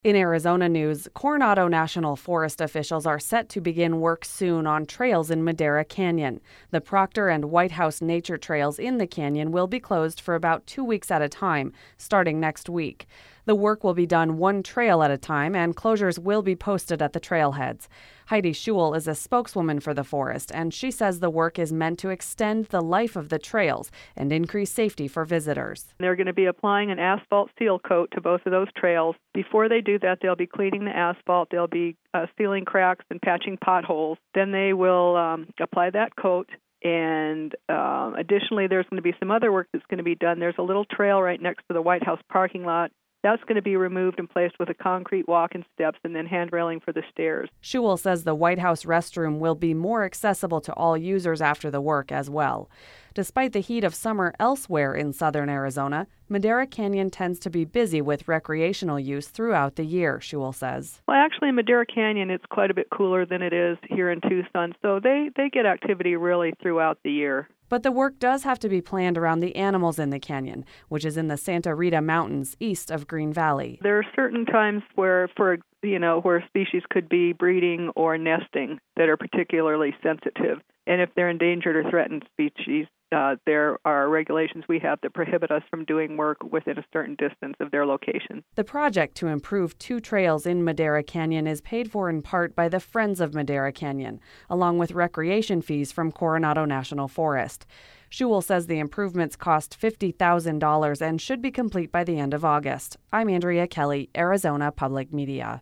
In Arizona news, Coronado National Forest officials are set to begin work soon on trails in Madera Canyon. The Proctor and White House nature trails in the canyon will be closed for about 2 weeks at a time, starting next week. The work will be done one trail at a time, and closures will be posted at the trailheads. Heidi Schewel is a spokeswoman for the forest, and she says the work is meant to extend the life of the trails and increase safety for visitors. They're going to be applying an asphalt seal coat to both of those trails. Before they do that, they'll be cleaning the asphalt. They'll be sealing cracks and patching potholes. Then they will apply that coat. And additionally, there's going to be some other work that's going to be done. There's a little trail right next to the White House parking lot. That's going to be removed and placed with a concrete walk and steps and then hand railing for the stairs. Schewel says the White House restroom will be more accessible to all users after the work as well. Despite the heat of summer elsewhere in southern Arizona, Madera Canyon tends to be busy with recreational use throughout the year, Schewel says. Well, actually, in Madera Canyon, it's quite a bit cooler than it is here in Tucson, so they get activity really throughout the year. But the work does have to be planned around the animals in the canyon, which is in the Santa Rita Mountains east of Green Valley. There are certain times where species could be breeding or nesting that are particularly sensitive. And if they're endangered or threatened species, there are regulations we have that prohibit us from doing work within a certain distance of their location. The project to improve 2 trails in Madera Canyon is paid for in part by the Friends of Madera Canyon, along with recreation fees from Coronado National Forest. Schewel says the improvements cost $50,000 and should be complete by the end of August. I'm Andrea Kelly, Arizona Public Media.